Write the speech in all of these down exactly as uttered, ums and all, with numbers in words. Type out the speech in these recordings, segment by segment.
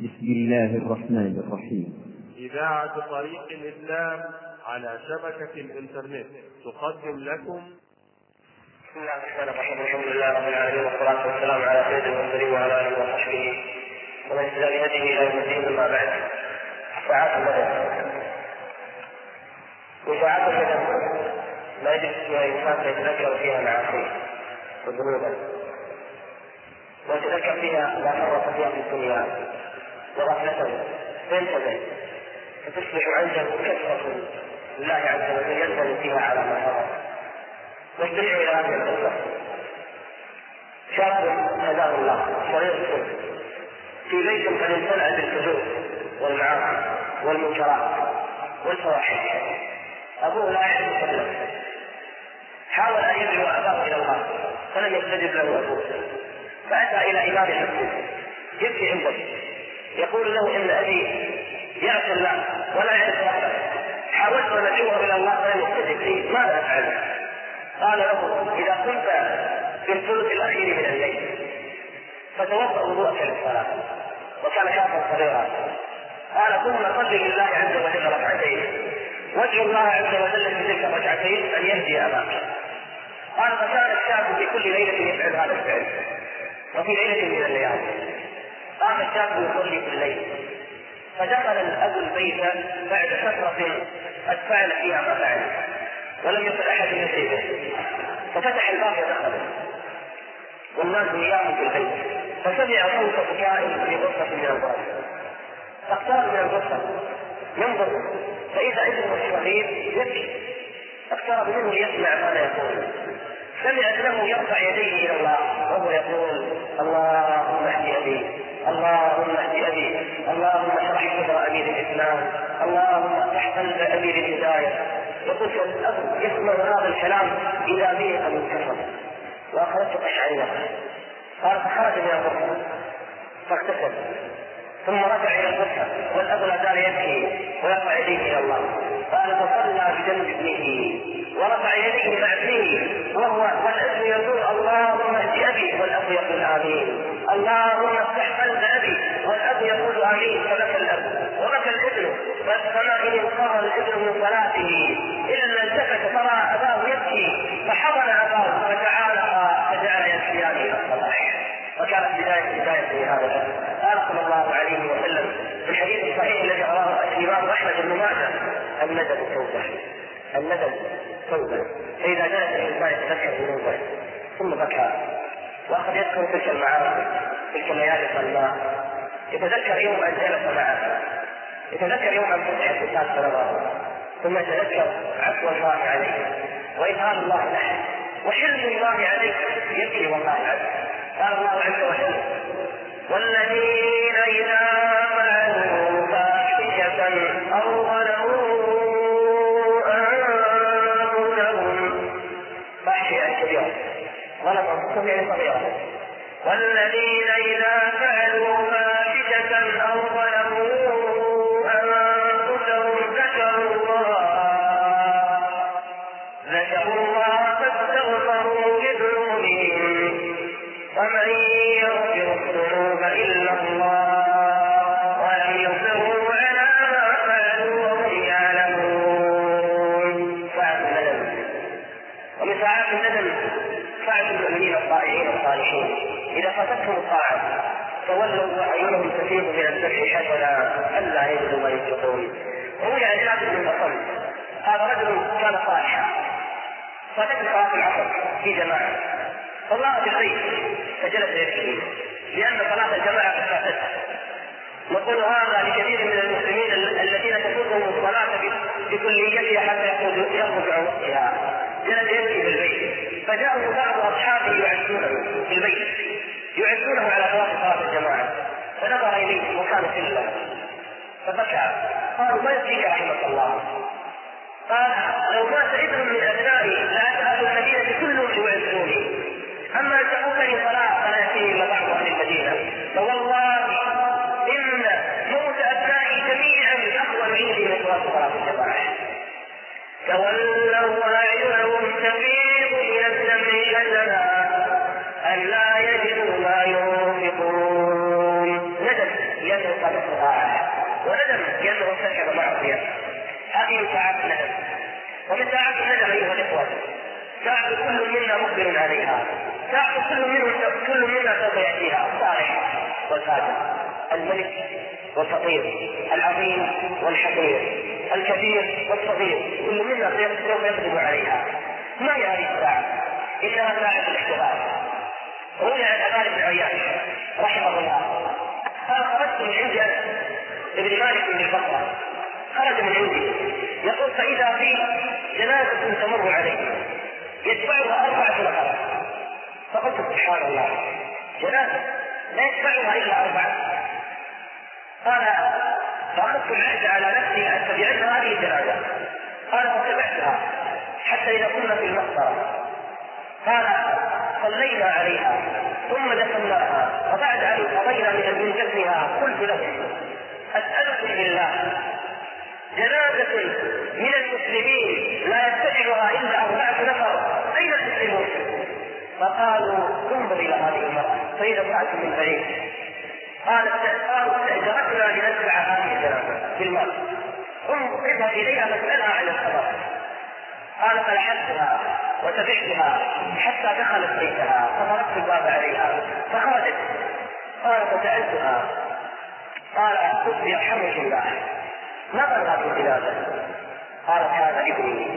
بسم الله الرحمن الرحيم. إذاعة طريق الإسلام على شبكة الإنترنت تقدم لكم. بسم الله الرحمن الرحيم. الحمد لله رب العالمين والصلاة والسلام على سيد المرسلين وعلى آله وصحبه ومن اهتدى بهديه إلى يوم الدين. أما بعد، ساعات الندم. وساعات الندم لا يجلس فيها الإنسان فيتذكر فيها معاصيه وذنوبا، ويتذكر فيها ما فرط فيها في الدنيا وغفلته فينتبه، فتصبح عنده كثرة لله عز وجل يندم فيها على ما فرط. واستمعوا إلى هذه القصة. شاب هداه الله صغير السن في بيت قد امتلأ بالفجور والمعاصي والمنكرات والفواحش. أبوه لا يعرف قبله، حاول أن يدعو أباه إلى الله فلم يستجب له أبوه، فأتى إلى إمام المسجد يبكي عنده يقول له إن أبي يعصي الله ولا يعرف ربه، حاولت أن أدعوه إلى الله فلم يستجب لي، ماذا أفعل؟ قال له: إذا كنت في الثلث الأخير من الليل فتوضأ وضوءك للصلاة. وكان شابا صغيرا. قال: ثم صل لله عز وجل ركعتين وادعو الله عز وجل في تلك الركعتين أن يهدي أباك. قال: فكان الشاب في كل ليلة يفعل هذا الفعل. وفي ليلة من الليالي قام الشاب يصلي في الليل، فدخل الأب البيت بعد فترة قد فعل فيها ما فعل ولم يكن أحد يصيبه، ففتح الباب ودخل والناس نيام في البيت، فسمع صوت بكاء في غرفة من الغرف، فاقترب من الغرفة ينظر فإذا ابنه الصغير يبكي، اقترب منه ليسمع ماذا يقول. سمع ابنه يرفع يديه إلى الله وهو يقول: اللهم اهد أبي، اللهم اهد أبي، اللهم اشرح صدر أبي للإسلام، اللهم افتح قلب أبي للهداية. يقول الأب يسمع هذا الكلام إذا به أن ينكسر وأخرجت قشعريرة. قال: فخرج من الغرفة فاغتسل ثم رجع إلى الغرفة والأب لا زال يبكي ويرفع يديه إلى الله. قال: فصلى بجنب ابنه ورفع يديه مع ابنه وهو والابن يقول: اللهم اهد أبي، والأب يقول: آمين. اللهم افتح قلب أبي، والأب يقول: آمين. فبكى الأب وبكى الابن، فما إن انصار الابن من صلاته إلا التفت فرأى أباه يبكي فحضن أباه فتعالق فجعل يبكيان إلى الصباح. وكانت بداية بداية هذا. قال صلى الله عليه وسلم في الحديث الصحيح الذي رواه الإمام أحمد بن ماجه: الندم توبة، الندم توبة. فإذا جاءت الإنسان يتذكر ذنوبه ثم بكى وأخذ يذكر تلك المعاصي تلك الليالي الظلماء، يتذكر يوم أن جلس معه، يتذكر يوم أن فتح الكتاب فنظره، ثم يتذكر عفو الله عليه وإذهاب الله له وحلم الله عليه، يبكي والله عنه. قال الله عز وجل: والذين إذا فعلوا فاحشة أو ظلموا أنفسهم، فاحشة كبيرة، ظلم أنفسهم يعني صغيرة. والذين إذا فعلوا فاحشة أو ظلموا أنفسهم ذكروا الله ذكروا الله فاستغفروا لذنوبهم ومن يغفر الذنوب إلا الله ولم يصروا على ما فعلوا وهم يعلمون. ساعة الندم. ومن ساعات الندم ساعة المؤمنين الطائعين الصالحين إذا فاتتهم الطاعة تولوا وأعينهم تفيض من الذبح حسنا ألا يجدوا ما ينفقون. روي عن عبد بن مسعود قال: رجل كان صالحا فاتته صلاة العصر في جماعة صلى في البيت فجلس يبكي لأن صلاة الجماعة قد فاتته. نقول هذا لكثير من المسلمين الذين تفوتهم الصلاة بكليتها حتى يخرج عن وقتها، جلس يبكي في البيت فجاءه بعض أصحابه يعزونه في البيت يعزونه على فوات صلاة الجماعة، فنظر إليه وكان كله فبكى. قالوا: ما يبكيك رحمك الله؟ قال: لو مات ابن من أبنائي لأسأل المدينة كلهم يعزوني، أما أن تفوتني صلاة فلا يأتيني إلا بعض أهل المدينة، فوالله إن موت أبنائي جميعا أفضل عندي من صلاة الجماعة. تولوا أعينهم تفيض من الدمع حزنا ألا يجدوا ما ينفقون. ندم قام استطاعه وندم لأنه ارتكب معصية. هذه ساعات الندم. ومن ساعات الندم أيها الإخوة ساعة كل منا مقبل عليها، ساعة كل منا كل منا سوف يأتيها، الصالح والفاجر، الملك والفقير، العظيم والحقير، الكبير والصغير، كل منا سوف يقدم عليها. ما هي هذه الساعة؟ إنها ساعة الاحتضار. روي عن أبان بن عياش رحمه الله قال خرجت من عند أنس ابن مالك بن البصرة، خرج من عندي يقول فإذا في جنازة تمر عليه يتبعها أربعة نفر، فقلت سبحان الله، جنازة لا يتبعها إلا أربعة. قال فأخذت العهد على نفسي أن تبعتها هذه الجنازة. قال فاتبعتها حتى إذا كنا في المقبرة قال صلينا عليها ثم دفناها، وبعد أن قضينا من دفنها قلت له أسألكم بالله جنازة من المسلمين لا يتبعها إلا أربعة نفر أين المسلمون؟ فقالوا انظر إلى هذه المرأة فإذا سألت من بعيد. قال استأجرتنا لنتبع هذه الجنازة بالمال، انظرها إليها فاسألها عن الخبر. قال فلحقتها وتبعتها حتى دخلت بيتها فطرقت الباب عليها فخرجت. قال فسألتها قال قلت يرحمك الله ماذا هذه الجنازة؟ قالت هذا ابني.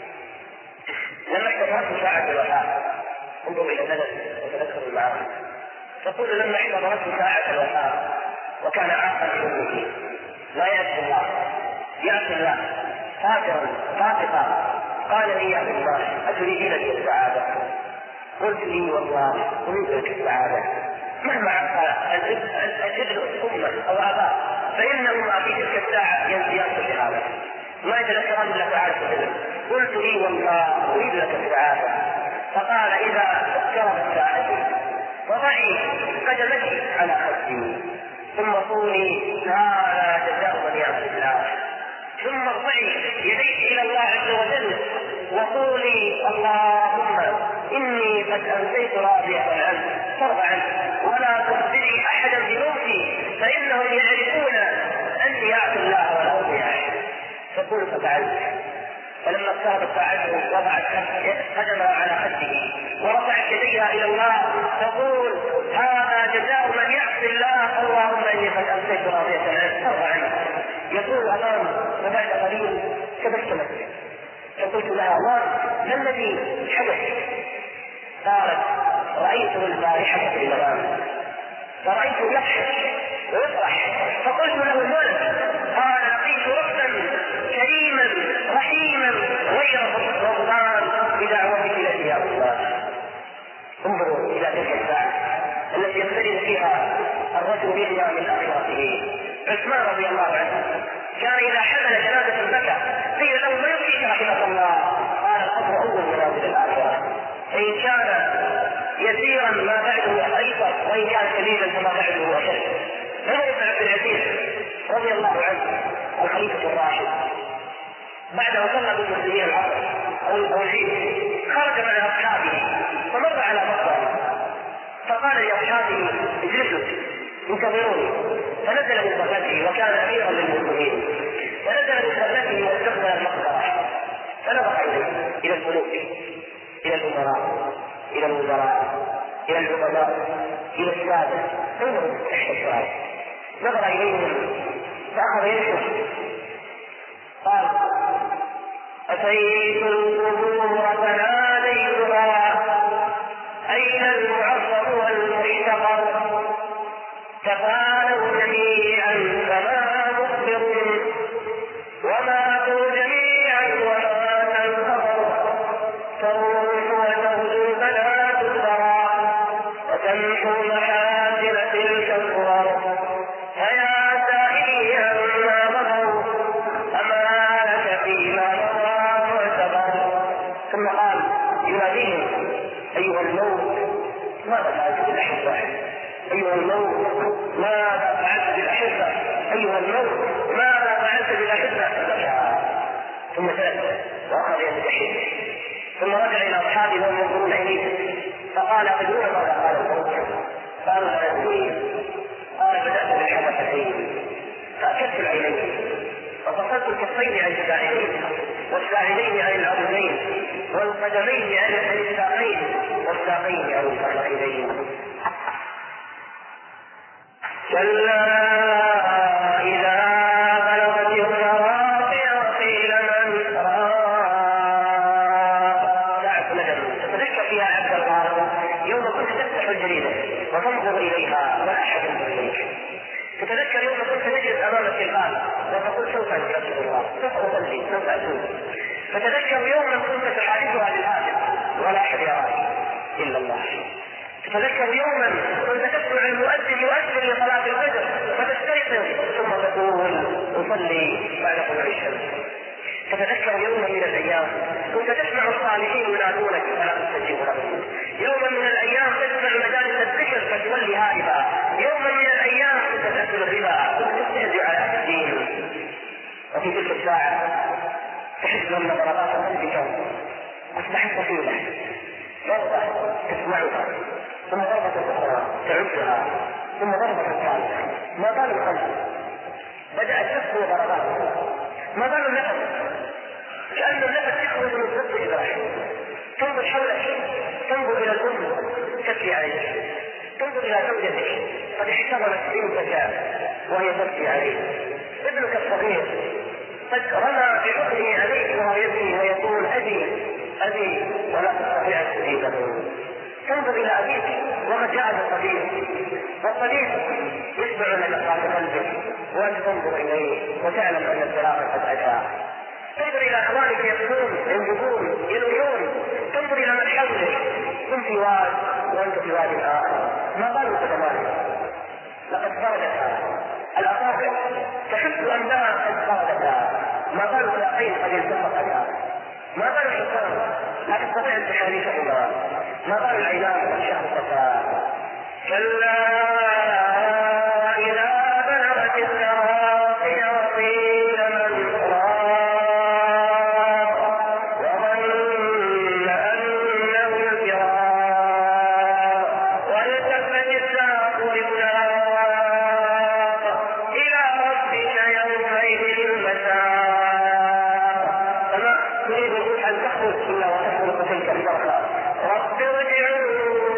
لما احتضرت ساعة الوفاة انظر إلى الندم وتذكروا المعاني. تقول لما احتضرت ساعة الوفاة وكان عاقا لأمه لا يعصي الله يعصي الله فاجرا فاسقا، قال لي يا الله أتريدين لي السعادة؟ قلت لي والله أريد لك السعادة. مهما عصى الابن أمه أو أباه فإنهما في تلك الساعة ينسيان الشهادة ما يتذكران إلا سعادة الابن. قلت لي والله أريد لك السعادة. فقال إذا اقتربت ساعتي وضعي قدمتي على خدي ثم قولي هذا جزاء من يعصي الله، ثم ارفعي يديك إلى الله عز وجل وقولي اللهم إني قد أمسيت راضية عنك فارض عنك ولا تخبري أحدا بموتي فإنهم يعرفون أني يعصي الله ولا أطيعه. فقلت ففعلت. فلما اقتربت ساعته وضعت قدمها على خده ورفعت يديها إلى الله تقول هذا جزاء من يعصي الله اللهم إني قد أمسيت راضية عنك فارض عنك. يقول أمام وبعد قليل تبسمت فقلت لها ما الذي حدث؟ قالت رأيته البارحة في المنام فرأيته يضحك ويفرح فقلت له مالك؟ قال لقيت ربا كريما رحيما غير غضبان بدعوتك التي يا الله. انظروا إلى تلك الساعة التي يقترب فيها الرجل بها من آخرته. عثمان رضي الله عنه كان إذا حمل جنازة بكى قيل له ما يبكيك رحمه الله؟ قال القبر أول منازل الآخرة، فإن كان يسيرا ما بعده أيضا وإن كان كبيرا فما بعده أشد. عمر بن عبد العزيز رضي الله عنه الخليفة الراشد بعد أن صلى بالمسلمين العصر أو العيد خرج مع أصحابه فمر على مقبرة فقال لأصحابه اجلسوا انتظروني، فنزل من صفته وكان أميرا للمسلمين فنزل من صفته واستقبل المقبرة فنظر إليه إلى الملوك إلى الأمراء إلى الوزراء إلى العظماء إلى السادة انظروا تحت الشرائع نظر إليهم فأخذ يشرح قال أتيت القبور فناديتها أين المعظم والمحتقر تفانوا جميعا فما مخبر وماتوا جميعا وما تنتظر تروح وتغدو فلا تذرى وتمحو محاسن تلك الصور فيا سائلي عما مضوا أما لك فيما مضى معتبر. ثم قال يناديهم أيها الموت ماذا فعلت بالأحبة؟ أيها الموت ماذا فعلت بالأحبة؟ أيها الموت ماذا فعلت بالأحبة؟ ثم ثلاث وأخذ يتحدث ثم رجع إلى أصحابه وهم ينظرون إليه فقال أدرون ماذا قال الموت؟ قالوا لا يدري. قال قال بدأت بالحدثتين فأكلت العينين وفصلت الكفين عن الساعدين والساعدين عن العضدين والقدمين عن الساقين والساقين عن الفخذين. كلا إذا بلغت التراقي وقيل من راق. ساعة ندم تتذكر فيها عبد الله يوم كنت تفتح الجريدة وتنظر إليها ولا أحد ينظر إليك. تتذكر يوم كنت تجلس أمام التلفاز وتقول سوف أستغفر الله، سوف أصلي، سوف أتوب. فتذكر يوما كنت تحادثها للهاتف ولا أحد يراك إلا الله. تتذكر يوما كنت تسمع المؤذن يؤذن لصلاة الفجر فتستيقظ ثم تقول أصلي بعد طلوع الشمس. تتذكر يوما من الأيام كنت تسمع الصالحين ينادونك فلا تستجيب لهم. يوما من الأيام تسمع مجالس الذكر فتولي هائبا. يوما من الأيام كنت تأكل الربا كنت تستهزئ على الدين. وفي تلك الساعة تحس أن ضربات قلبك أصبحت طفيلة، ضربة تسمعها ثم ضربة أخرى تعدها ثم ضربة ثالثة. ما بال القلب بدأت تسكن ضربات، ما بال النفس كأن النفس يخرج من ضد إبراهيم. تنظر حولك، تنظر إلى الأم تبكي عليك، تنظر إلى زوجتك قد احتضنت بنتك وهي تبكي عليك، ابنك الصغير قد رمى بحضنه عليك وهو يبكي ويقول أبي أبي ولا تستطيع أن تجيبه. تنظر إلى أبيك وقد جاء الطبيب والطبيب يسمع نبضات قلبك وأنت تنظر إليه وتعلم أن الفراق قد أتى. تنظر إلى أخوانك يبكون ينجبون يلوحون، تنظر إلى من حولك هم في واد وأنت في واد آخر. ما بالك كذلك؟ لقد فردتها الأصابع تحس أنها قد فردتها. ما بالك الأخين قد التفقتها. ما بال الحصان لا تستطيع أن تحركهما. ما بال العينان قد شهقتا. كلا إذا بلغت التراقي وقيل من راق وظن أنه الفراق والتفت الساق بالساق إلى ربك يومئذ المساق. فما تريد أن تخرج إلا وتخلق تلك الفرقة. رب ارجعون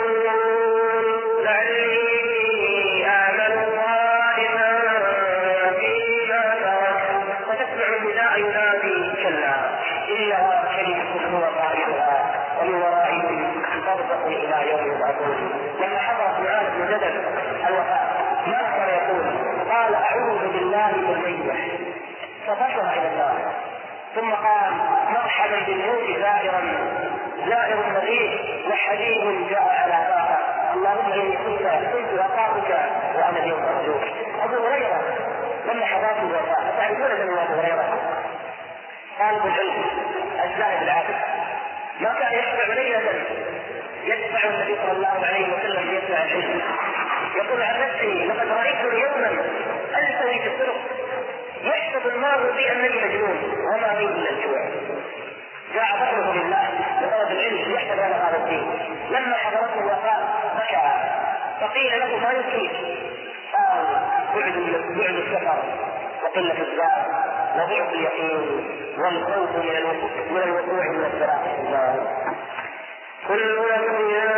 لعلي آمن صالحا فيما ترك. وتسمع النداء ينادي كلا إنها كلمة هو قائلها ومن ورائهم برزخ إلى يوم يبعثون. لما حضرت معاذ بن جبل الوفاة ماذا كان يقول؟ قال أعوذ بالله من ريح فبشر إلى الله ثم قال مرحبا بالموت زائرا زائر مريض وحبيب جاء على طاعة. اللهم إني كنت كنت أخافك وأنا اليوم أرجوك. أبو هريرة لما حضرت الوفاة تعرفون من أبو هريرة طالب العلم الزاهد العابد ما كان يشفع ليلة يدفع النبي صلى الله عليه وسلم ليسمع العلم. يقول عن نفسي لقد رأيت يوما ألتوي في الطرق يحسب المار بي أنني مجنون وما بي إلا الجوع. جاء ظهره لله لطلب العلم يحسب على هذا الدين. لما حضرته الوفاة بكى فقيل له ما يبكيك؟ قال بعد بعد السفر وقلة الزاد وضعف اليقين والخوف من الوقوع من الصراط في النار. كل نفس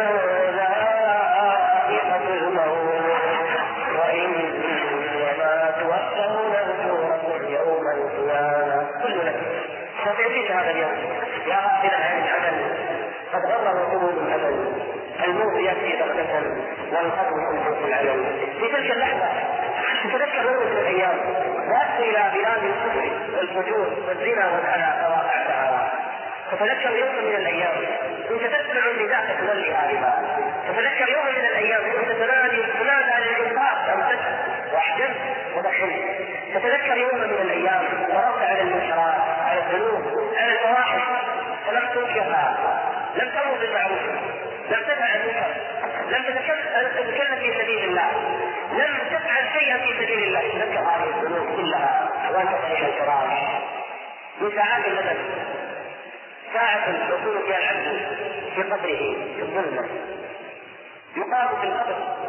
ذائقة الموت وإنما توفون أجوركم يوم القيامة. كل نفس ستعيش هذا اليوم يا غافلا عن العمل قد غره طول الأمل. الموت يأتي بغتة والقبر صندوق العمل. في تلك اللحظة تتذكر يوم من الأيام ذهبت إلى بلاد الكفر والفجور والزنا والأذى فواقعتها. تتذكر يوم من الأيام كنت تسمع النداء تولي هاربا. تتذكر يوم من الأيام كنت تنادي تنادى على الإنفاق أمسكت وأحجمت ودخلت. تتذكر يوم من الأيام مررت على المنكرات على الذنوب على الفواحش فلم تنكرها، لم تأمر بالمعروف، لم تفعل المنكر، لم تتكلم في سبيل الله، لم تفعل شيئا في سبيل الله. تذكر هذه الذنوب كلها وأنت صحيح الفراش. من ساعات الندم ساعة يكون فيها العبد في قبره في الظلمة يقام في القبر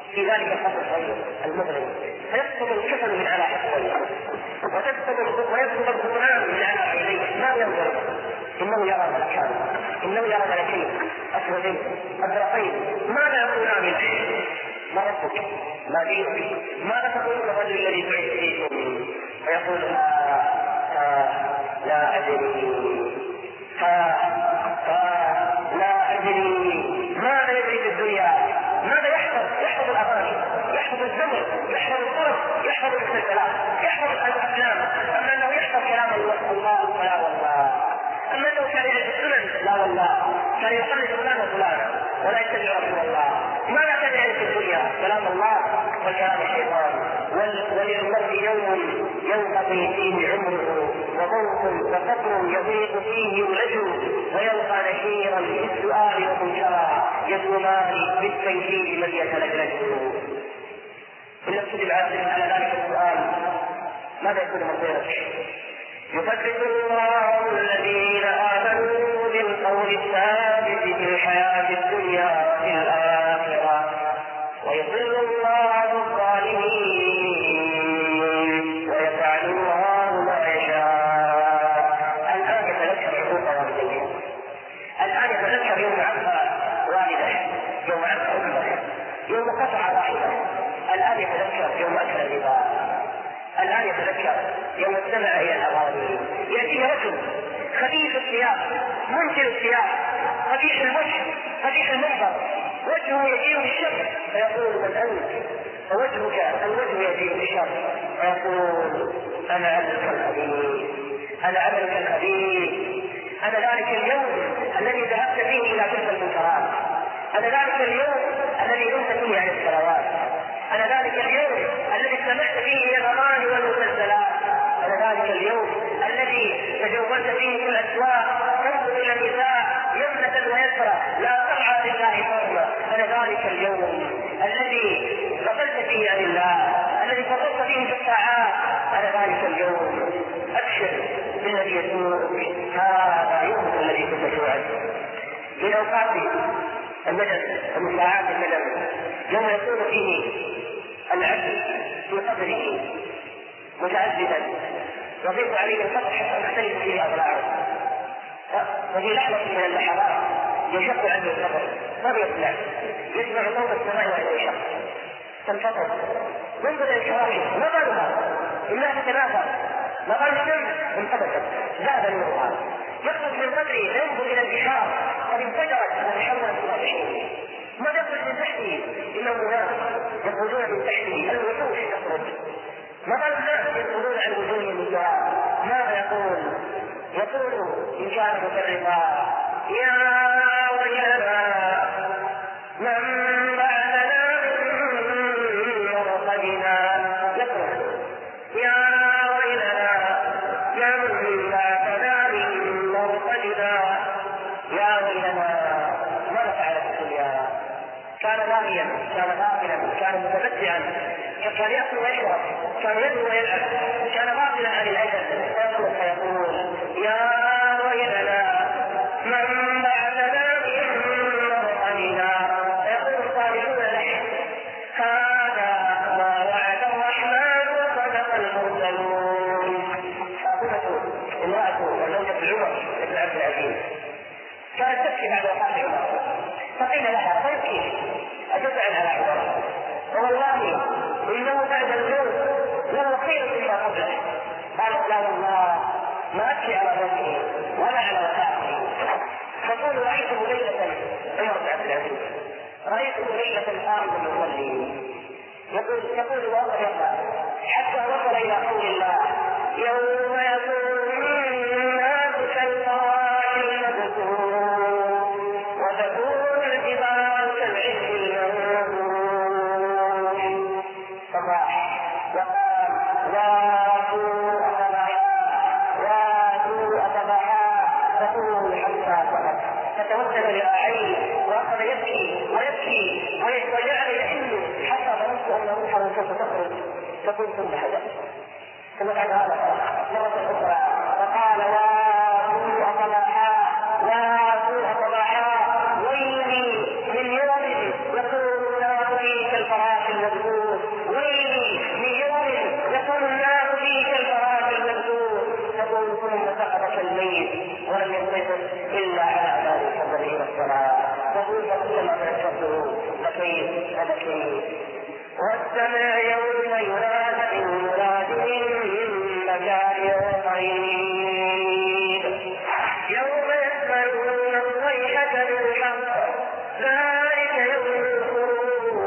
في ذلك الحق الصغير المظلم، فيسقط الكفن من على حقه وتسقط ويسقط القرآن من على عينيه، ما ينظر إنه يرى ملكان، إنه يرى ملكين أسودين أزرقين، ماذا يقولان له؟ ما ربك؟ ما دينك؟ ماذا تقول الرجل الذي بعث فيكم؟ فيقول ها ها لا أدري، ها ها لا أدري. ماذا يدري في الدنيا؟ ماذا يحفظ؟ يحفظ الأغاني، يحفظ الزمن، يحفظ الطرق، يحفظ المسلسلات، يحفظ الأفلام. أما أنه يحفظ كلام الله فلا والله. أما أنه كان يعرف السنن لا والله، كان يصلي فلان وفلان ولا يتبع رسول الله. ماذا كان يعرف في الدنيا؟ كلام الله وكلام الشيطان. وللمرء يوم ينقضي فيه عمره وضوء وفقر يضيق فيه يولج، ويلقى نشيرا بالسؤال ومنكرا يظلمان بالتنكيل من يتلجلجه. إن نقصد على ذلك السؤال ماذا يكون مصيرك؟ يثبت الله الذين آمنوا بالقول الثابت في الحياة الدنيا وفي الآخرة، ويضل الله الظالمين ويفعل الله ما يشاء. الآن يتذكر حقوق والديه، الآن يتذكر يوم عفا والده، يوم عفا أمه، يوم قطع واحدة. الآن يتذكر يوم أكل الربا، الآن يتذكر يوم استمع إلى الأغاني. يأتيه رجل خبيث الثياب، منكر الثياب، قبيح الوجه، قبيح المنظر، وجهه يجيء بالشر، فيقول من أنت؟ فوجهك الوجه يجيء بالشر، فيقول أنا عملك الخبيث، أنا عملك الخبيث، أنا ذلك اليوم الذي ذهبت فيه إلى تلك المنكرات، أنا ذلك اليوم الذي نمت فيه عن الصلوات، أنا ذلك اليوم الذي استمعت فيه إلى الأغاني والمسلسلات، أنا ذلك اليوم الذي تجولت فيه في الأسواق تنظر إلى النساء يمنة ويسرى لا ترعى لله حرمة، أنا ذلك اليوم الذي غفلت فيه عن الله، الذي فرطت فيه في الساعات، أنا ذلك اليوم. أبشر بالذي يسوءك، هذا يوم الذي كنت توعد. من أوقات الندم ومن ساعات الندم يوم يكون فيه العبد في قبره متعذبا يضيق عليه القبر حتى تختلف فيه أضلاعه، وفي لحظة من اللحظات يشق عنه القبر ما يطلع، يسمع صوت السماء وهو يشق تنفطر، ينظر إلى الكواكب ما بالها إنها تتنافر، ما بال الشمس انقبضت زاد نورها، يخرج من قبره فينظر إلى البحار قد انفجرت وتحولت إلى بحور، ما يخرج من تحته إلا الناس يخرجون من تحته، الوحوش تخرج، ما بال الناس يخرجون عن وجوههم من جوار. ماذا يقول؟ يقول إن كان مفرطا يا ويلنا من بعثنا من مرقدنا، يقول يا ويلنا من بعثنا من مرقدنا، يا ويلنا ماذا فعل في الدنيا؟ كان لاهيا، كان غافلا، كان متمتعا، كان يأكل ويشرب، كان يدعو ويلعب، كان غافلا عن الأجل، فيقول فيقول يا ويلنا من بعثنا من مرقدنا، فيقول الصالحون له هذا ما وعد الرحمن وصدق المرسلون. فاطمة امرأة وزوجة عمر بن عبد العزيز كانت تبكي بعد وفاة عمر، فقيل لها تبكي أتزعل على عمر؟ والله إنه بعد الموت له خير مما قبله. قالت لا والله ما أبكي على موته ولا على وفاته. تقول رأيته ليلة عمر بن عبد العزيز، رأيته ليلة قائما يصلي، يقول تقول وهو يقرأ حتى وصل إلى قول الله يوم يكون الناس كالفراش المبثوث وتكون الجبال كالعهن المنفوش. صباح وقال واتوا أصبحا واتوا أصبحا، تقول حتى صبح فتوسل لراعيه وأخذ يبكي ويبكي ويجعل يحن حتى ظننت أن روحه سوف تخرج، تقول ثم حدث ثم بعد هذا مرة أخرى فقال واتوا أصبحا واتوا أصبحا، ويلي من يوم يكون الناس فيه كالفراش والسمع تنفسه فكيف فكيف والسمع يوم ينادى المناد من مكان بعيد يوم يسمعون الصيحة بالحق ذلك يوم الخروج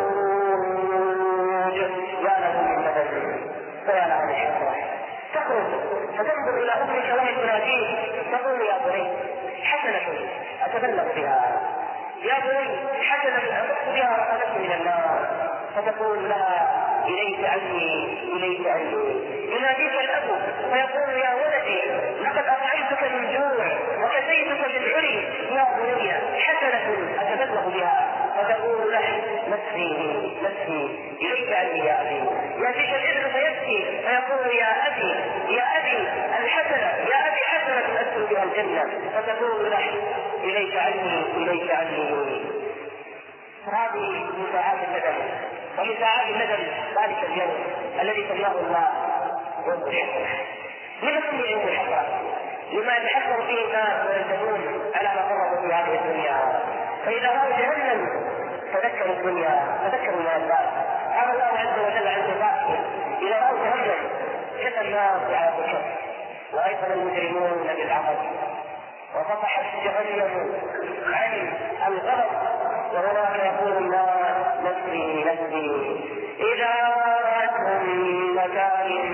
يا له من بدل ويا له من حكمة تخرج فتنظر إلى أمك وهي تناديه تقول يا بني حسنة أتبلغ بها يا بني حسنة أتبلغ بها رقبتي من النار فتقول لها إليك عني إليك عني يناديك الأب فيقول يا ولدي لقد أطعمتك من جوع وكسيتك بالعري يا بني حسنة أتبلغ بها فتقول له نفسي نفسي إليك عني يا أبي يأتيك الابن فيبكي فيقول يا أبي يا أبي الحسنة يا أبي حسنة أدخل بها الجنة فتقول له إليك عني إليك عني هذه من ساعات الندم ومن ساعات الندم ذلك اليوم الذي سماه الله يوم الحسرة. لما سمي يوم الحسرة؟ لما يتحسر فيه الناس ويندمون على ما فرطوا في هذه الدنيا فإذا رأوا جهنم تذكروا الدنيا تذكروا ما الناس قال الله عز وجل عن صفاته إذا رأوا جهنم كفى الناس على الكفر وأيقن المجرمون بالعقل وفتحت جهنم عن الغضب وهناك يقول الله نفسي نفسي إذا رأتهم من مكان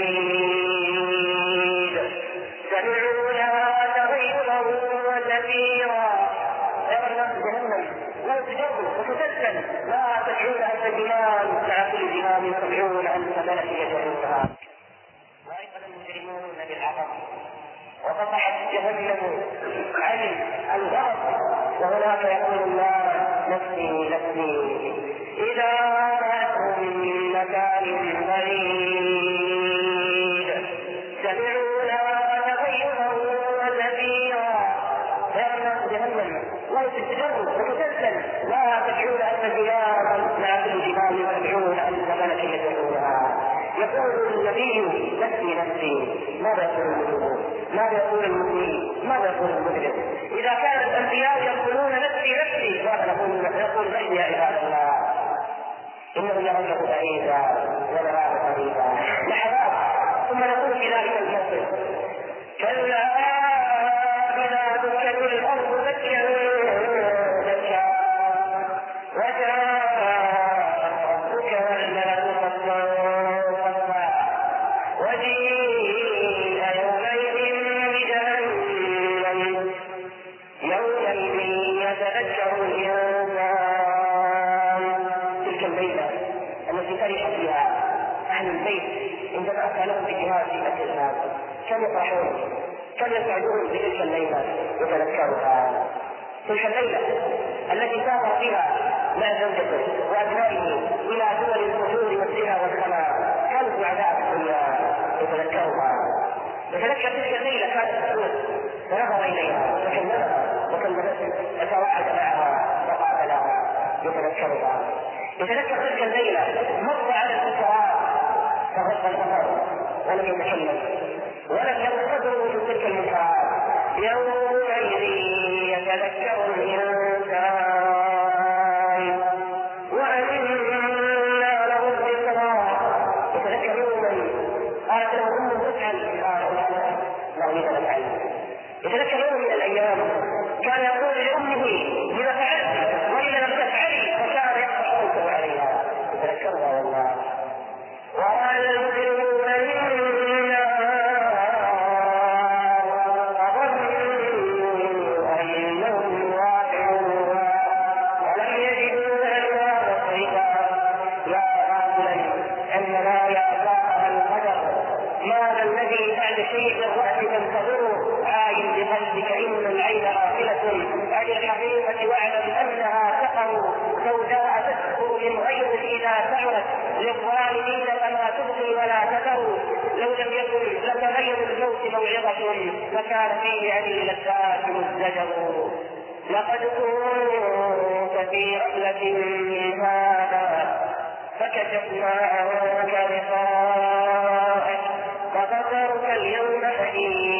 بعيد سمعوا لها تغيظا وزفيرا غير نفس جهنم لا تجرب وتسلسل لا تدعون ألف جمال مع كل جمال سبعون ألف ملك يدعونها وأيقن المجرمون بالعقل وفتحت جهنم عن الغضب وهناك يقول الله نفسي نفسي إذا رأتهم من مكان بعيد سمعوا لها تغيظا وزفيرا غير ناس جهنم لا تتجرد وتسلسل لا تدعون ألف جبال مع كل جبال سبعون ألف ملك يدعونها يقول النبي نفسي نفسي ماذا يقول المسلمون ماذا يقول المسلمين ماذا يقول المجرم إذا كان الأنبياء يقولون نفسي نفسي ماذا نقول يقول بين يا عباد الله إنه يرونه بعيدا ونراه قريبا لحظات ثم نقول في ذلك الموقف كلا إذا دكت الأرض دكا دكا وجاء ربك والملك صفا صفا وجيء يومئذ بجهنم يومئذ يتذكر الإنسان تلك الليلة التي فرح فيها أهل البيت عندما أتى لهم بجهاز في الناس كم يفرحون كم يسعدون بتلك الليلة يتذكرها تلك الليلة التي سافر فيها مع زوجته وأبنائه إلى دول الفجور والزنا والخمار كانوا سعداء في الدنيا يتذكرها يتذكر تلك الليلة كانت تسود فنظر إليها وكلمها وكلمته وتوعد معها وقابلها يتذكرها يتذكر تلك الليلة مر على الكفار فغض البصر ولم يتكلم ولم ينتظروا في تلك المنكرات يومئذ يتذكر الإنسان وأنى له الذكرى يتذكر يوما قالت له أمه افعل قال لا لا افعل يتذكر يوم من الأيام كان يقول لأمه لما فعلت وإذا لم تفعلي فكان يقطع صوته عليها يتذكرها والله وقال المجرمون إنا أظنوا أنهم واقعون ولم يجدوا لها نصيبا يا راجلا أن لا يأتاها القدر ماذا الذي بعد شيء الرأس تنتظره عاين بقلبك إن العين غافلة عن الحقيقة واعلم أنها سقر سوداء تسقط من غير إذا سعرت للظالمين فما تبقي ولا تذر لو لم يكن لتغير الموت موعظة فكان فيه هذه اللذات مزدجر لقد كنت في غفلة من هذا فكشفنا عنك غطاءك فبصرك اليوم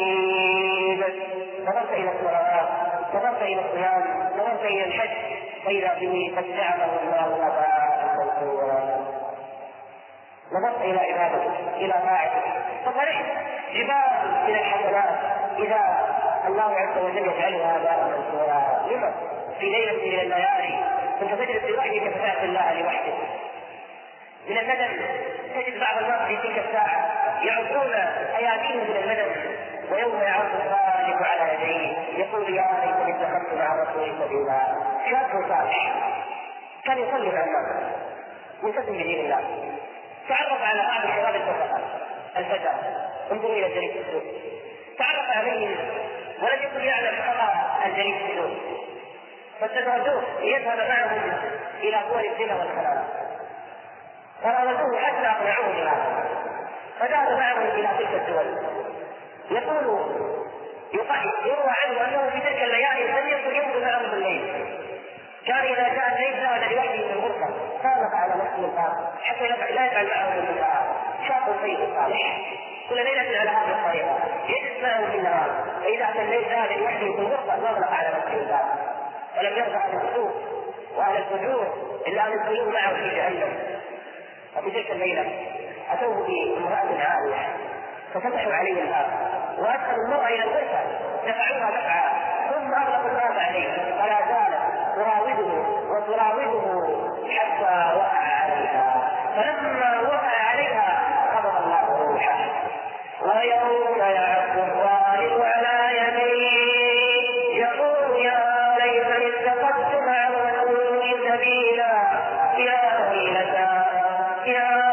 حديد نظرت إلى الصلاة نظرت إلى الصيام نظرت إلى الحج فإذا به قد جعله الله هباء منثورا. نظرت إلى عبادته إلى طاعته ففرحت جبال من الحسنات إذا الله عز وجل يجعلها هباء منثورا. لما في ليلة من الليالي كنت تجلس لوحدك فتعصي الله لوحدك؟ من الندم تجد بعض الناس في تلك الساعة يعطون أياديهم من الندم، ويوم يعرض الخالق على يديه يقول يا ليتني اتخذت مع الرسول سبيلا. شاب صالح كان يصلي مع الناس ملتزم بدين الله، تعرف على بعض الشباب الفقراء الفتى، انظروا الى الجليس في السوق، تعرف عليهم ولم يكن يعلم خطا الجليس في السوق، فاستدرجوه ليذهب معهم الى دول الزنا والحلال، فراودوه حتى اقنعوه بهذا، فذهب معهم الى تلك الدول. يقول يروى عنه انه في تلك الليالي لم يكن يمضي معهم بالليل، كان اذا جاء الليل ذهب لوحده في الغرفه خالف على نفسه الباب حتى لا يفعل معهم النساء. شاب طيب صالح كل ليله على هذه الطريقه يجلس معهم في النهار، فاذا اتى الليل ذهب لوحده في الغرفه واغلق على نفسه الباب، ولم يرضى عن الفسوق واهل الفجور الا ان يدخلوه معه في جهنم. وفي تلك الليله اتوه بامراه عاليه ففتحوا عليه الباب وادخلوا المراه الى الغرفه دفعوها دفعا ثم اغلقوا الباب عليه، فلا زالت تراوده وتراوده حتى وقع عليها. فلما وقع عليها قبض الله روحه. ويوم يعض الظالم على يديه يقول يا ليتني اتخذت مع الرسول سبيلا يا ويلتى يا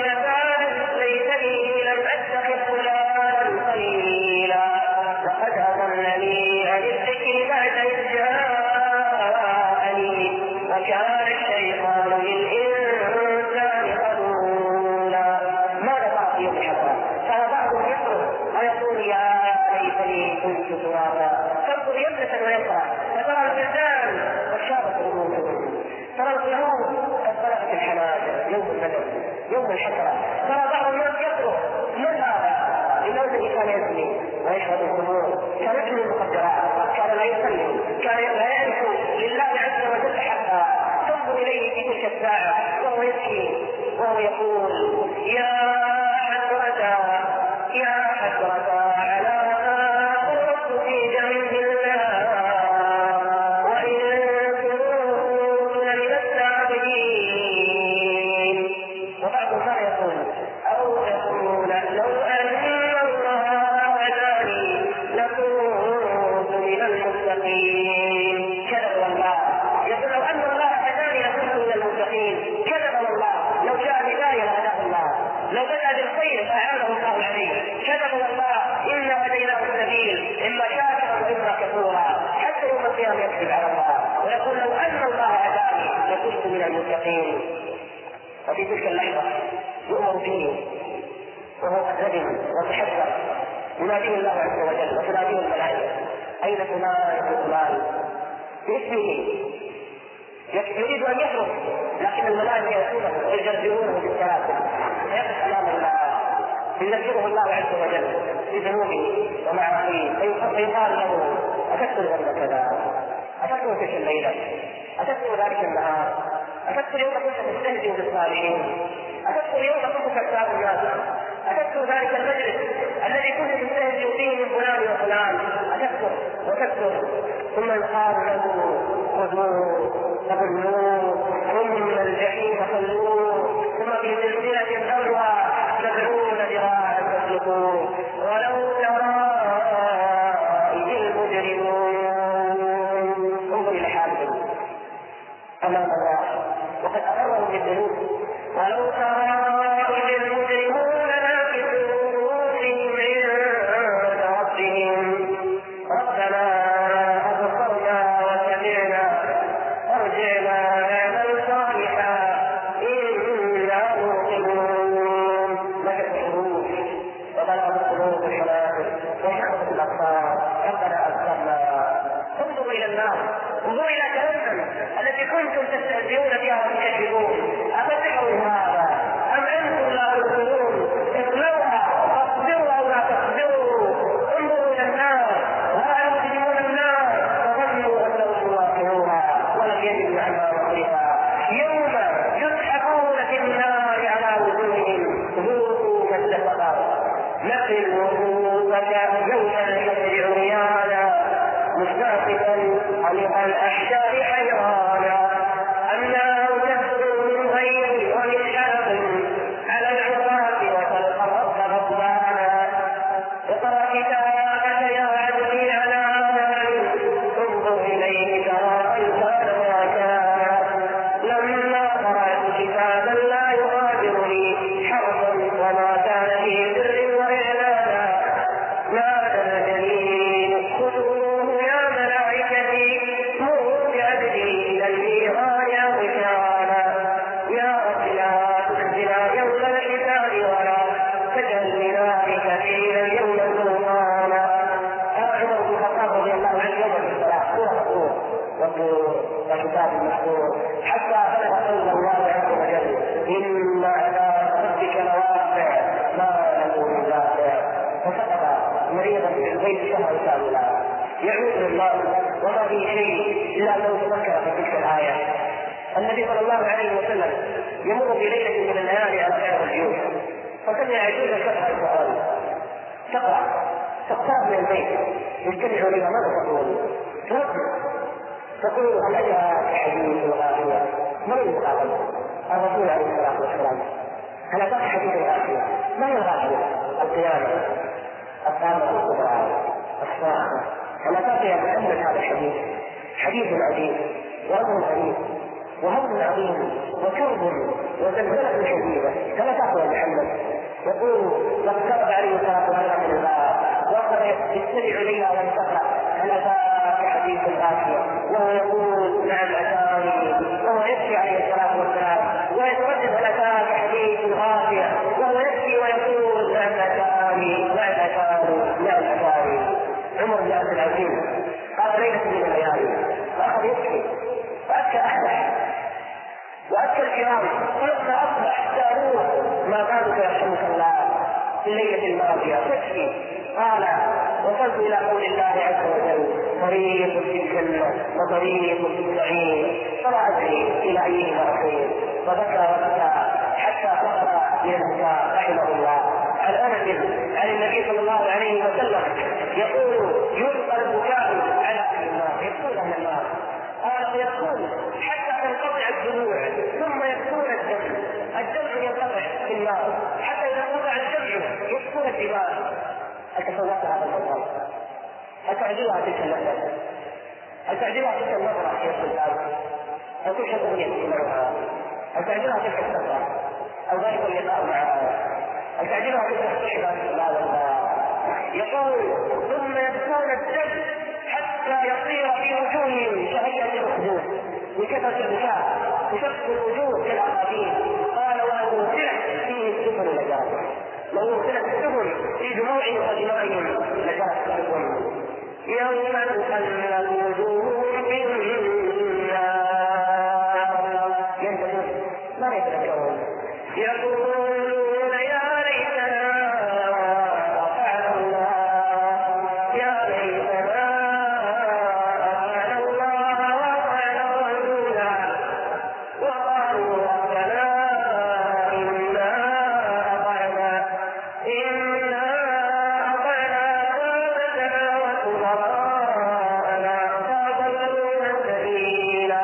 يوم الحسرة. ترى بعض الناس يصرخ من هذا لموته كان يزني ويشرب الخمور، كان يجني المخدرات، كان لا يصلي، كان لا يعرف لله عز وجل حقا. تنظر اليه في تلك الساعه وهو يبكي وهو يقول يا حسرة يا حسرة على ما فرطت في جنب الله وإن كنت لمن السابقين. أو يقول لو أن الله هداني لكنت من المتقين. كذب والله. يقول لو أن الله هداني لكنت من المتقين. كذب والله. لو شاء الهداية لهداه الله، لو بدأ بالخير فأعانه الله عليه. كذب والله. إنا هديناه السبيل إما شاكرا وإما كفورا. حتى يوم القيامة يكذب على الله ويقول لو أن الله هداني لكنت من المتقين. وفي تلك اللحظة يؤمر به وهو قد ندم وتحذر، يناديه الله عز وجل وتناديه الملائكة أين فلان ابن فلان باسمه، يريد أن يخرج لكن الملائكة يأتونه ويجرجرونه بالسلاسل فيقف أمام الله يذكره الله عز وجل بذنوبه ومعاصيه فيقال له أتذكر ذنب كذا، أتذكر تلك الليلة، أتذكر ذلك النهار، أتذكر يوم كنت تستهزئ بالصالحين، أتذكر يوم كنت تكتاب الناس، أتذكر ذلك المجلس الذي كنت تستهزئ فيه من فلان وفلان، أتذكر وتذكر. ثم يقال له خذوه فغلوه ثم الجحيم خلوه ثم في سلسلة ذرعها سبعون ذراعا فاسلكوه ولو ترى إذ المجرمون. انظر إلى حالهم أمام الله وقد أقروا بالذنوب. ولو ترى إذ المجرمون ناكسوا رؤوسهم عند ربهم ربنا أبصرنا وسمعنا فارجعنا نعمل صالحا إنا موقنون. نكت الحروف وبلغ القلوب الحناجر وانحفظت الأبصار ربنا أبصرنا. انظروا إلى النار، انظروا إلى جهنم التي كنتم تستهزئون بها وتكذبون. أفتحوا هذا أم أنتم لا تبصرون؟ اصلوها فاصبروا أو لا تصبروا. انظروا إلى النار ولا يدخلون النار فظنوا أنهم واقعوها ولم يجدوا عنها الدفقات نقل وجوبك يوم الحشر عريانا مستعقبا عن الأحشاء حيرانا أنه تبدو من غير ومن على العصاة وتلقى غضبانا اقرأ كتابك يا عبدي على عمل انظر إليه ترى إنسان ما كان لما قرأت كتابا لا يغادرني حرفا وما كان في سر وإعلانا نادى الجليل خذوه يا ملائكتي مروا بعبدي إلى الميران يا غفرانا يا رب لا تخزنا يوم الحساب ولا تجعل لنارك فينا اليوم سلطانا. عمر بن الخطاب رضي الله عنه يوم الصلاة هو مقبول وكتاب المحفوظ حتى بلغ قول الله عز وجل إن عذاب ربك لواقع ما له من دافع فسقط مريضا في البيت شهر كاملا يعود لله وما في شيء إلا لو تذكر في تلك الآية. النبي صلى الله عليه وسلم يمر في ليلة من الليالي على خير الجيوش فسمع عجوزا تقرأ القرآن تقرأ تقترب من البيت يجتمع إلى ماذا تقول؟ تقول هل أتاك حديث الغاشية؟ من المقابل؟ الرسول عليه الصلاة والسلام. هل أتاك حديث الغاشية؟ ما هي الغاشية؟ القيامة الطامة الكبرى الصاخة. هل أتاك يا محمد هذا الحديث؟ حديث عظيم وأمر عظيم وهم عظيم وكرب وزلزلة شديدة. هل أتاك يا محمد؟ يقول واقترب عليه الصلاة والسلام من الباب وقد يستمع إليها وينتقى هل أتاك حديث الغاشية وهو يقول نعم أتاني وهو يبكي عليه الصلاة والسلام ويتردد هل أتاك حديث الغاشية وهو يبكي ويقول نعم أتاني نعم أتاني نعم أتاني. عمر بن عبد العزيز قال ليلة من الليالي فأخذ يبكي وأبكى أحدث وأبكى الكرام فلما أصبح سألوه ما بالك يرحمك الله في الليلة الماضية تبكي؟ قال وصلت إلى قول الله عز وجل طريق في الجنة وطريق في السعير فلا أدري إلى أيهما أصير وذكر وذكر حتى فقر ينسى رحمه الله عن أنس عن النبي صلى الله عليه وسلم يقول يلقى البكاء على أهل النار يبكون أهل النار قال فيبكون حتى تنقطع الدموع ثم يبكون الدم الدمع ينقطع في النار حتى إذا انقطع الدمع يبكون الدماء. أتصورت هذا الموضوع؟ أتعجبها تلك اللذة؟ أتعجبها تلك النظرة يا سلطان؟ أو تلك الأغنية تسمعها؟ أتعجبها تلك السفرة؟ أو ذلك اللقاء معها؟ أتعجبها تلك الصحبة لا والله؟ يقول ثم يبكون الدم حتى يصير في وجوههم كهيئة الأخدود بكثرة البكاء تشق الوجوه كالأقابيل. قال وأبو سلع فيه السفن لجرة لو أرسلت السفن في دموعهم ودمائهم لجرت السفن يوم تخلل وجوههم بالنار ينتهون ما يتذكرون يقولون يا ليتنا أطعنا الله يا ليتنا أطعنا الله وأطعنا الرسول وقالوا ربنا إنا أطعنا إنا أطعنا سادتنا وكبراءنا فأضلونا سبيلا.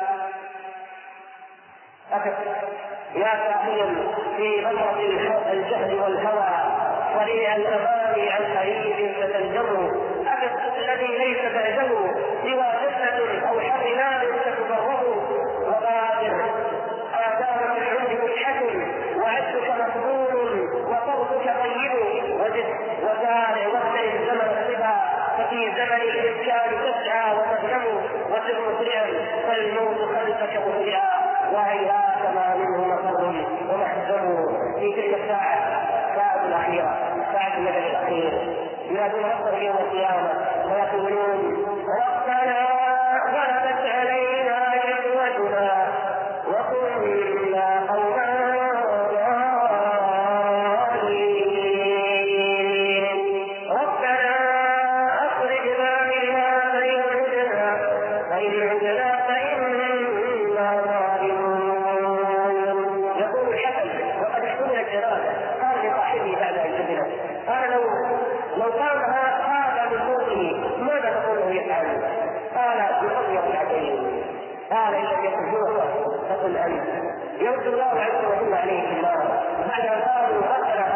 يا ساقيا في غمرة الجهل والهوى صريع الأماني عن قريب فتنجر أبد الذي ليس بعده سوى جنة أو حر نار تتضرر وغادر آثار العود ملحة وعدك مقبول وصوتك طيب وزد وزارع واغتنم زمن الصبا ففي زمن الإسكان تسعى وتغنم وسر مسرعا فالموت خلفك مسرعا وهيهات ما منه مفر ومحزن. في تلك الساعة الساعة الأخيرة ساعة النبي الأخير ينادون ربهم يوم القيامة ويقولون ربنا غلبت علينا شقوتنا وكنا قوما ضالين ربنا أخرجنا منها فإن عدنا فإن عدنا فإنا ظالمون. يقول الحسن وقد احتمل الجلالة قال لصاحبه قال لو لو قام هذا من موته ماذا تقوله يفعل؟ قال يصلي ركعتين. قال ان لم يكن هو فقل انت. يرد الله عز وجل عليه في النار بعد ان قالوا ربنا